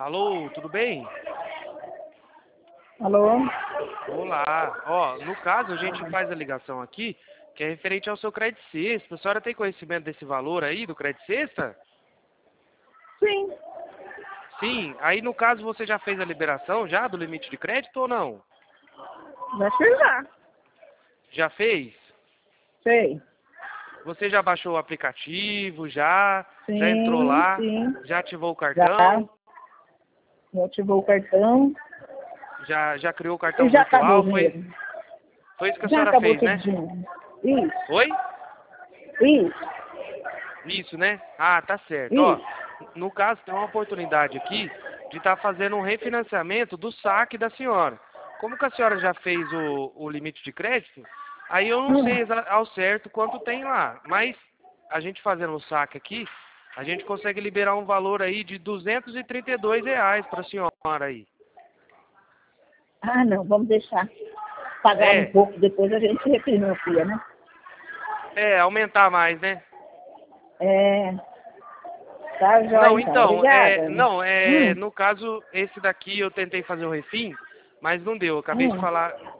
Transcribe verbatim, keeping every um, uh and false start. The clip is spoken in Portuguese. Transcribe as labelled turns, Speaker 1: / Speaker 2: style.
Speaker 1: Alô, tudo bem?
Speaker 2: Alô?
Speaker 1: Olá. Ó, no caso, a gente faz a ligação aqui, que é referente ao seu crédito sexta. A senhora tem conhecimento desse valor aí, do crédito sexta?
Speaker 2: Sim,
Speaker 1: Sim. Aí, no caso, você já fez a liberação já do limite de crédito ou não?
Speaker 2: vai chegar.
Speaker 1: Já fez?
Speaker 2: Sei.
Speaker 1: Você já baixou o aplicativo, já? Já entrou
Speaker 2: Sim,
Speaker 1: lá?
Speaker 2: sim.
Speaker 1: Já ativou o
Speaker 2: Já.
Speaker 1: cartão?
Speaker 2: Já ativou o cartão.
Speaker 1: Já, já criou o
Speaker 2: E
Speaker 1: cartão
Speaker 2: já acabou o
Speaker 1: virtual? Foi,
Speaker 2: dinheiro.
Speaker 1: foi isso que a
Speaker 2: Já
Speaker 1: senhora
Speaker 2: acabou
Speaker 1: fez, né?
Speaker 2: tudinho. Isso,
Speaker 1: Oi?
Speaker 2: isso,
Speaker 1: Isso, né? Ah, tá certo. Ó,
Speaker 2: isso.
Speaker 1: no caso, tem uma oportunidade aqui de estar fazendo um refinanciamento do saque da senhora. Como que a senhora já fez o, o limite de crédito, aí eu não sei
Speaker 2: Hum.
Speaker 1: exa- ao certo quanto tem lá, mas a gente fazendo o saque aqui, a gente consegue liberar um valor aí de duzentos e trinta e dois reais para a senhora aí.
Speaker 2: Ah, não, vamos deixar pagar um
Speaker 1: É,
Speaker 2: pouco, depois a gente refinancia, né?
Speaker 1: é, aumentar mais, né?
Speaker 2: É, tá jóia
Speaker 1: Não,
Speaker 2: então.
Speaker 1: então, é,
Speaker 2: Obrigada.
Speaker 1: não, é,
Speaker 2: Hum,
Speaker 1: no caso, esse daqui eu tentei fazer o refim, mas não deu. Eu acabei de
Speaker 2: hum.
Speaker 1: falar